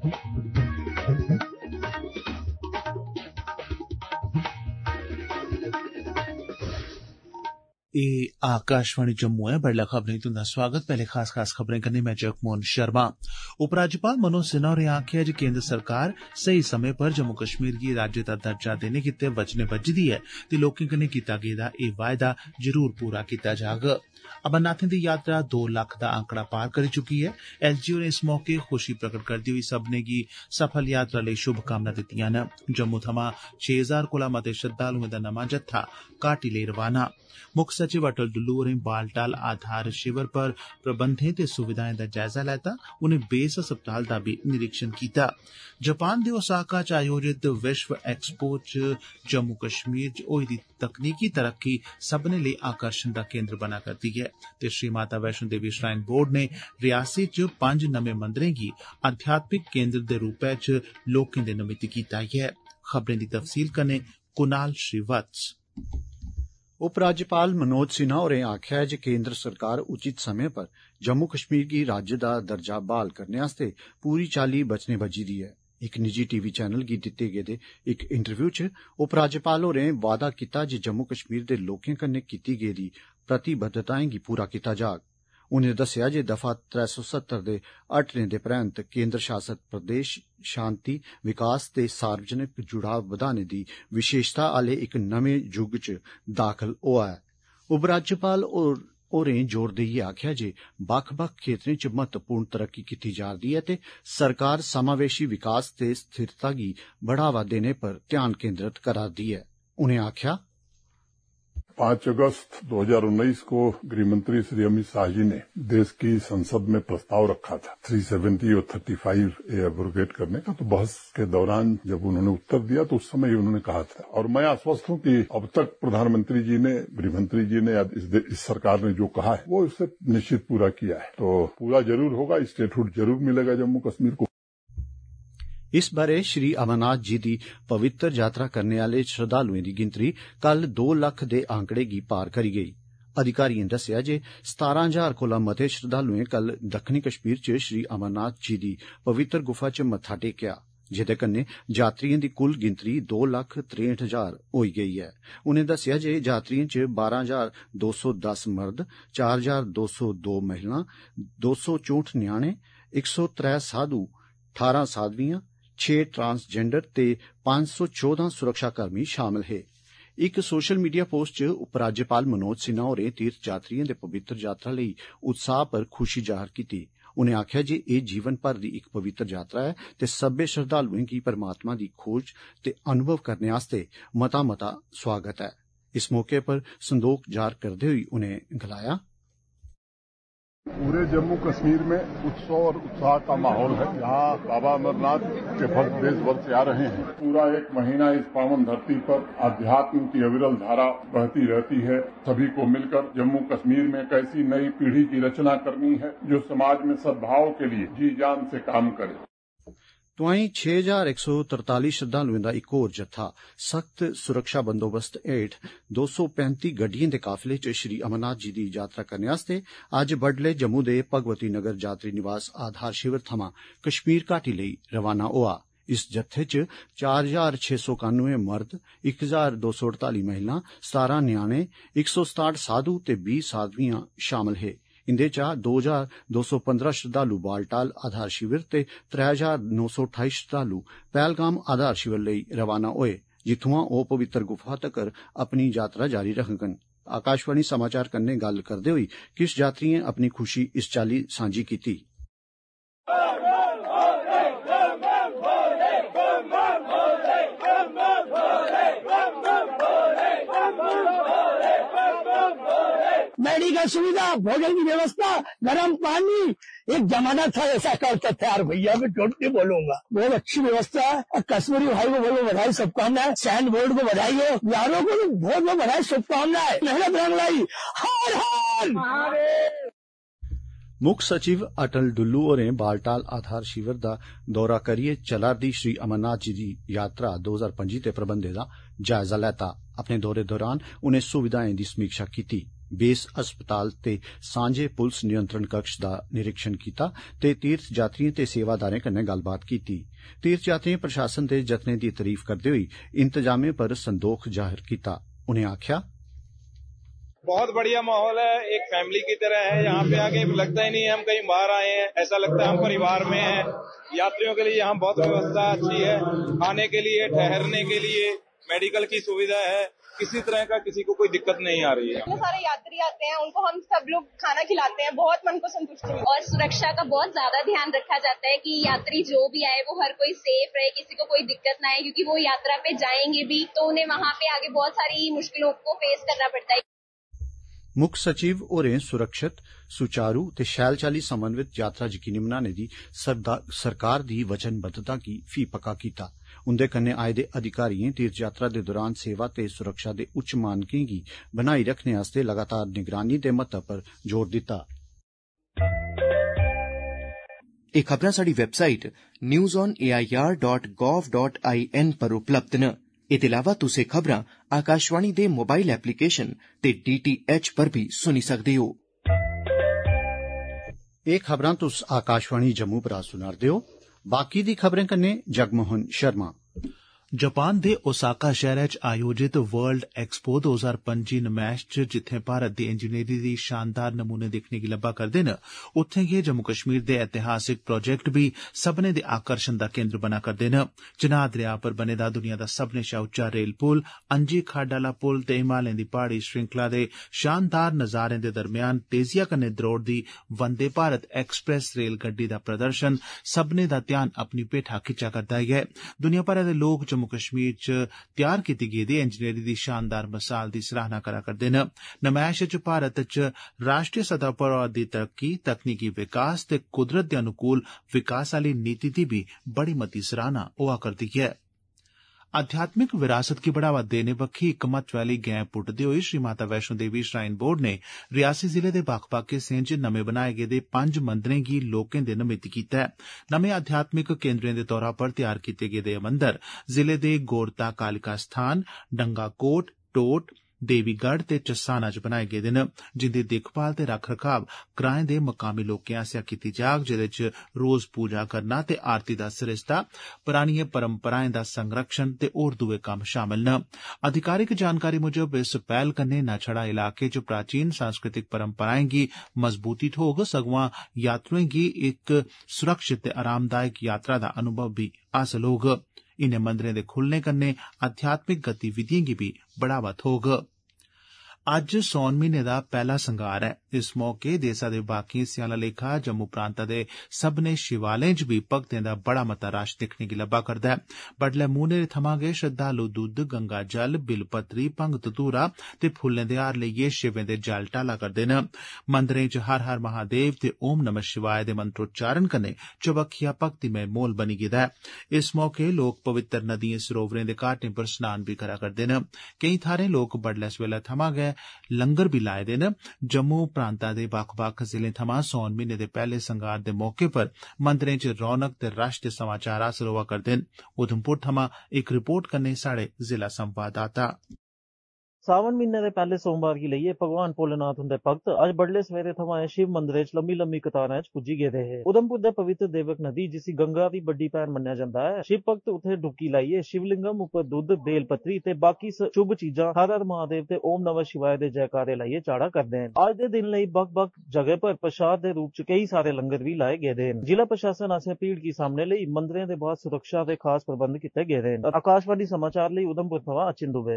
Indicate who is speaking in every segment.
Speaker 1: आकाशवाणी जम्मू है। बड़ला खबरें तुंदा स्वागत। पहले खास खबरें कन्नै मैं जगमोहन शर्मा। उपराज्यपाल मनोज सिन्हा होरें आखेआ जे केंद्र सरकार सही समें पर जम्मू कश्मीर गी राज्य दा दर्जा देने गित्तै वचने बज्झी दी ऐ ते लोकें कन्नै कीता गेदा एह् वायदा जरूर पूरा कीता जाग। अमरनाथें दी यात्रा 2 लक्ख दा आंकड़ा पार करी चुकी ऐ। एलजी होरें इस मौके खुशी प्रकट करदे होई सब्भनें गी सफल यात्रा लेई शुभकामना दित्तियां न। जम्मू थमां 6000 कोला मते श्रद्धालुएं दा नमां जत्था घाटी लेई रवाना। मुक्ख सचिव अटल डुल्लू होरें बालटाल आधार शिविर पर प्रबंधें ते सुविधाएं दा जायजा लैता। उनें बेस अस्पताल दा बी निरीक्षण कीता। जापान दे ओसाका च आयोजित विश्व एक्सपो च जम्मू कश्मीर च होई दी तकनीकी तरक्की सब्भनें लेई आकर्षण दा केंद्र बना करदी ऐ ते श्री माता वैष्णो देवी श्राइन बोर्ड ने रियासी च 5 नमें मंदरें गी आध्यात्मिक केंद्र दे रूपै च लोकें दे नमित कीता ऐ। खबरें दी तफसील कन्नै कुनाल श्रीवत्स।
Speaker 2: उपराज्यपाल मनोज सिन्हा होरें आखेआ ऐ जे केंद्र सरकार उचित समें पर जम्मू कश्मीर गी राज्य दा दर्जा बहाल करने आस्तै पूरी चाल्ली वचने बज्झी दी ऐ। इक निजी टीवी चैनल गी दित्ते गेदे इक इंटरव्यू च उपराज्यपाल होरें वादा कीता जे जम्मू कश्मीर दे लोकें कन्नै कीती गेदी प्रतिबद्धताएं गी पूरा कीता जाग। उनें दस्सेआ जे दफा 370 दे हटने दे परैंत केंद्र शासित प्रदेश शांति विकास ते सार्वजनिक जुड़ाव बधाने दी विशेषता आले इक नमें युग च दाखल होआ ऐ। उपराज्यपाल होरें जोर देइयै आखेआ जे बक्ख-बक्ख खेत्रें च महत्वपूर्ण तरक्की कीती जा'रदी ऐ ते सरकार समावेशी विकास ते स्थिरता गी बढ़ावा देने पर ध्यान केंद्रित करा'रदी ऐ। उनें आखेआ
Speaker 3: 5 अगस्त 2019 को गृहमंत्री श्री अमित शाह जी ने देश की संसद में प्रस्ताव रखा था 370 और 35A एब्रोगेट करने का। तो बहस के दौरान जब उन्होंने उत्तर दिया तो उस समय ही उन्होंने कहा था, और मैं आश्वस्त हूं कि अब तक प्रधानमंत्री जी ने, गृहमंत्री जी ने, इस सरकार ने जो कहा है वो उससे निश्चित पूरा किया है। तो पूरा जरूर होगा, स्टेटहुड जरूर मिलेगा जम्मू कश्मीर को।
Speaker 2: इस बारे श्री अमरनाथ जी दी पवित्र यात्रा करने आले श्रद्धालुएं दी गिनतरी कल 2 लक्ख दे आंकड़े गी पार करी गेई। अधिकारिएं दस्सेआ जे 17,000 कोला मते श्रद्धालुएं कल दक्खनी कश्मीर च श्री अमरनाथ जी दी पवित्र गुफा च मत्था टेकेआ, जेदे कन्नै यात्रिएं दी कुल गिनतरी 2,63,000 होई गेई ऐ। उनें दस्सेआ जे यात्रिएं च 12,210 मर्द, 4,202 महिलां, 264 न्याणे, 103 साधु, 18 साधवियां, 6 ट्रांसजेंडर ते 514 सुरक्षाकर्मी शामिल हे। इक सोशल मीडिया पोस्ट च उपराज्यपाल मनोज सिन्हा होरें तीर्थ यात्रिएं दे पवित्र यात्रा लेई उत्साह पर खुशी जाहिर कीती। उनें आखेआ जे एह् जीवन भर दी इक पवित्र यात्रा ऐ ते सब्बै श्रद्धालुएं गी परमात्मा दी खोज ते अनुभव करने आस्तै मता स्वागत ऐ। इस मौके पर संदोख जाहिर करदे होई उनें गलाया,
Speaker 3: पूरे जम्मू कश्मीर में उत्सव और उत्साह का माहौल है। यहाँ बाबा अमरनाथ के भक्त देश भर से आ रहे हैं। पूरा 1 महीना इस पावन धरती पर अध्यात्म की अविरल धारा बहती रहती है। सभी को मिलकर जम्मू कश्मीर में एक ऐसी नई पीढ़ी की रचना करनी है जो समाज में सद्भाव के लिए जी जान से काम करे।
Speaker 2: तोआईं 6,143 श्रद्धालुएं दा इक होर जत्था सख्त सुरक्षा बंदोबस्त हेठ 235 गड्डिएं दे काफिले च श्री अमरनाथ जी दी यात्रा करने आस्तै अज्ज बड्डलै जम्मू दे भगवती नगर यात्री निवास आधार शिविर थमां कश्मीर घाटी लेई रवाना होआ। इस जत्थे च 4,691 मर्द, 1,248 महिलां, 17 न्याणे, 167 साधु ते 20 साधवियां शामिल हे। इंदे चा 2,215 श्रद्धालु बालटाल आधार शिविर ते 3,928 श्रद्धालु पहलगाम आधार शिविर लेई रवाना होए, जित्थुआं ओह पवित्र गुफा तक्कर अपनी यात्रा जारी रखङन। आकाशवाणी समाचार कन्नै गल्ल करदे होई किश यात्रिएं अपनी खुशी इस चाल्ली सांझी कीती।
Speaker 4: मेडिकल सुविधा, भोजन की व्यवस्था, गर्म पानी, एक जमाना था ऐसा करता था यार भैया, मैं झूठ नहीं बोलूंगा। बहुत अच्छी व्यवस्था है। कश्मीरी भाई को बोलो बधाई, शुभकामनाएं। सैंड बोर्ड को बधाई हो, यारों को भी बहुत बहुत बधाई, शुभकामनाएं। मेहनत रंग लाई, हर हर।
Speaker 2: मुक्ख सचिव अटल डुल्लू होरें बालटाल आधार शिविर दा दौरा करियै चला'रदी श्री अमरनाथ जी दी यात्रा 2025 दे प्रबंधें दा जायजा लैता। अपने दौरे दौरान उनें सुविधाएं दी समीक्षा कीती। बेस अस्पताल ते सांझे पुलस नियंत्रण कक्ष दा निरीक्षण कीता ते तीर्थ यात्रिएं ते सेवादारें कन्नै गल्लबात कीती। तीर्थ यात्रिएं प्रशासन दे जतनें दी तारीफ करदे होई इंतजामें पर संदोख जाहिर कीता। उनें आख्या,
Speaker 5: बहुत बढ़िया माहौल है, एक फैमिली की तरह है। यहाँ पे आके लगता ही नहीं है हम कहीं बाहर आए हैं, ऐसा लगता है हम परिवार में हैं। यात्रियों के लिए यहाँ बहुत व्यवस्था अच्छी है, खाने के लिए, ठहरने के लिए, मेडिकल की सुविधा है, किसी तरह का किसी को कोई दिक्कत नहीं आ रही है।
Speaker 6: इतने सारे यात्री आते हैं, उनको हम सब लोग खाना खिलाते हैं, बहुत मन को संतुष्टि है। और सुरक्षा का बहुत ज्यादा ध्यान रखा जाता है कि यात्री जो भी आए वो हर कोई सेफ रहे, किसी को कोई दिक्कत ना आए, क्योंकि वो यात्रा पे जाएंगे भी तो उन्हें वहाँ पे आगे बहुत सारी मुश्किलों को फेस करना पड़ता है।
Speaker 2: मुक्ख सचिव होरें सुरक्षित, सुचारू ते शैल चाली समन्वित यात्रा यकीनी बनाने दी सरकार दी वचनबद्धता गी फ्ही पक्का कीता। उंदे कन्नै आए दे अधिकारिएं तीर्थ यात्रा दे दौरान सेवा ते सुरक्षा दे उच्च मानकें गी बनाई रखने आस्तै लगातार निगरानी दे महत्व पर जोर दित्ता।
Speaker 7: एह् खबरां साढ़ी वैबसाइट newsonair.gov.in पर उपलब्ध न। एह्दे इलावा तुस एह् खबरां आकाशवाणी दे मोबाइल एप्लीकेशन ते DTH पर भी सुनी सकदे हो।
Speaker 2: एह् खबरां तुस आकाशवाणी जम्मू परा सुना'रदे हो। बाकी दी खबरें कन्नै जगमोहन शर्मा।
Speaker 1: जापान दे ओसाका शैह्रै च आयोजित वर्ल्ड एक्सपो 2025 नमैश च जित्थें भारत दी इंजीनियरिंग दी शानदार नमूने दिक्खने गी लब्भा करदे न, उत्थें गै जम्मू कश्मीर दे ऐतिहासिक प्रोजेक्ट बी सब्भनें दे आकर्षण दा केंद्र बना करदे न। चिनाब दरेया पर बने दा दुनिया दा सब्भनें शा उच्चा रेल पुल, अंजी खड्ड आह्ला पुल ते हिमालयें दी प्हाड़ी श्रृंखला दे शानदार नज़ारें दे दरम्यान तेजिया कन्नै द्रौड़दी वंदे भारत एक्सप्रेस रेलगड्डी दा प्रदर्शन सब्भनें दा ध्यान अपनी भेठा खिच्चा करदा ऐ। दुनिया भरै दे लोक जम्मू कश्मीर च तैयार कीती गेदी इंजीनियरिंग दी शानदार मिसाल दी सराहना करा करदे न। नमैश च भारत च राष्ट्रीय सतह पर होआ दी तरक्की, तकनीकी विकास ते कुदरत दे अनुकूल विकास आली नीति दी भी बड़ी मती सराहना होआ करदी ऐ। आध्यात्मिक विरासत गी बढ़ावा देने बक्खी इक महत्वै आली गैं पुट्टदे होई श्री माता वैष्णो देवी श्राइन बोर्ड ने रियासी जिले दे बक्ख-बक्ख हिस्सें च नमें बनाए गेदे 5 मंदरें गी लोकें दे नमित कीता है। नमें आध्यात्मिक केंद्रें दे तौरा पर तैयार कीते गेदे मंदर जिले दे गोरता कालिका स्थान, डंगाकोट, टोट, देवीगढ़ ते चस्साना च बनाए गेदे न, जिंदी दिक्खभाल ते रख रखाव ग्राएं दे मकामी लोकें आसेआ कीती जाग, जेदे च रोज पूजा करना ते आरती दा सरिस्ता, परानिएं परंपराएं दा संरक्षण ते होर दुए कम्म शामल न। अधिकारिक जानकारी मुजब इस पैह्ल कन्नै न छड़ा इलाके च प्राचीन सांस्कृतिक परंपराएं गी मजबूती थ्होग, सगुआं यात्रुएं गी इक सुरक्षित ते आरामदायक यात्रा दा अनुभव भी हासल होग। इनें मंदरें दे खुलने कन्नै आध्यात्मिक गतिविधिएं गी भी बढ़ावा थ्होग। अज्ज सौन म्हीने दा पैह्ला संगार ऐ। इस मौके देसा दे बाकी हिस्सें आह्ला लेखा जम्मू प्रांता दे सब्भनें शिवालयें च बी भक्तें दा बड़ा मता रश दिक्खने गी लब्भा करदा ऐ। बडलै मुंहनेरे थमां गै श्रद्धालु दुद्ध, गंगा जल, बिलपत्री, भंग धतूरा ते फुल्लें दे हार लेइयै शिवें दे जल ढाला करदे न। मंदरें च हर हर महादेव ते ओम नमः शिवाय दे मंत्रोच्चारण कन्नै चबक्खिया भक्तिमय माहौल बनी गेदा ऐ। इस मौके लोक पवित्र नदियें सरोवरें दे घाटें पर स्नान बी करा करदे न। केईं थाह्रें लोक बडलै सवेला थमां गै लंगर बी लाए दे न। जम्मू प्रांता दे बक्ख-बक्ख जिलें थमां सौन म्हीने दे पैह्ले संगार दे मौके पर मंदरें च रौनक ते रश दे समाचार हासल होआ करदे न। उधमपुर थमां इक रिपोर्ट कन्नै साढ़े जिला संवाददाता।
Speaker 8: सावन म्हीने दे पैह्ले सोमवार गी लेइयै भगवान भोलेनाथ हुंदे भक्त अज्ज बडले सवेरे थमां शिव मंदरें च लम्मी लम्मी कतारां च पुज्जी गेदे हे। उधमपुर दे पवित्र देवक नदी, जिसी गंगा दी बड्डी भैन मन्नेआ जंदा ऐ, शिव भक्त उत्थे डुबकी लाइयै शिवलिंगम उप्पर दुद्ध, बेलपत्री ते बाकी शुभ चीजां हर हर महादेव ते ओम नमः शिवाय दे जयकारे लाइयै चाढ़ा करदे न। अज्ज दे दिन लेई बक्ख बक्ख जगह पर प्रसाद दे रूप च केई सारे लंगर भी लाए गेदे न। जिला प्रशासन आसेआ भीड़ गी सामने लेई मंदरें दे बाह्र सुरक्षा दे खास प्रबंध कीते गेदे न। आकाशवाणी समाचार लेई उधमपुर थमां अचिन दुबे।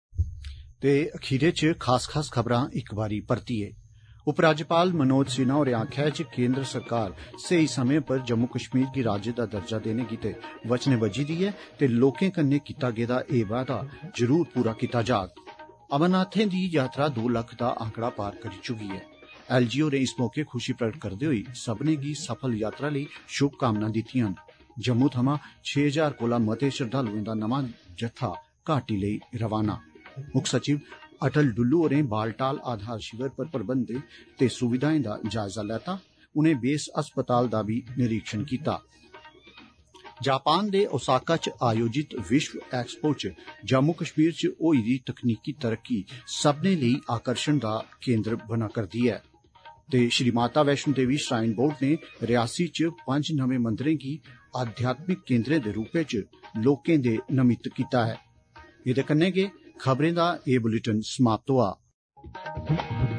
Speaker 2: ते अखीरे च खास खास खबरां इक बारी परतियै। उपराज्यपाल मनोज सिन्हा होरें आखेआ जे केंद्र सरकार स्हेई समें पर जम्मू कश्मीर गी राज्य दा दर्जा देने गितै वचनबद्ध दी ऐ ते लोकें कन्नै कीता गेदा एह् वादा जरूर पूरा कीता जाग। अमरनाथें दी यात्रा 2 लक्ख दा आंकड़ा पार करी चुकी ऐ। LG होरें इस मौके खुशी प्रगट करदे होई सभनें गी सफल यात्रा लेई शुभकामनां दित्तियां न। जम्मू थमां 6000 कोला मते श्रद्धालुएं दा नमां जत्था घाटी लेई रवाना। मुक्ख सचिव अटल डुल्लू होरें बालटाल आधार शिविर पर प्रबंधें ते सुविधाएं दा जायजा लैता। उनें बेस अस्पताल दा बी निरीक्षण कीता। जापान दे ओसाका च आयोजित विश्व एक्सपो च जम्मू कश्मीर च होई दी तकनीकी तरक्की सब्भनें लेई आकर्षण दा केंद्र बना करदी ऐ ते श्री माता वैष्णो देवी श्राइन बोर्ड ने रियासी च 5 नमें मंदिरें गी आध्यात्मिक केंद्रें दे रूपै च लोकें दे नमित कीता ऐ। एह्दे कन्नै गै खबरें दा एह् बुलेटिन समाप्त होआ।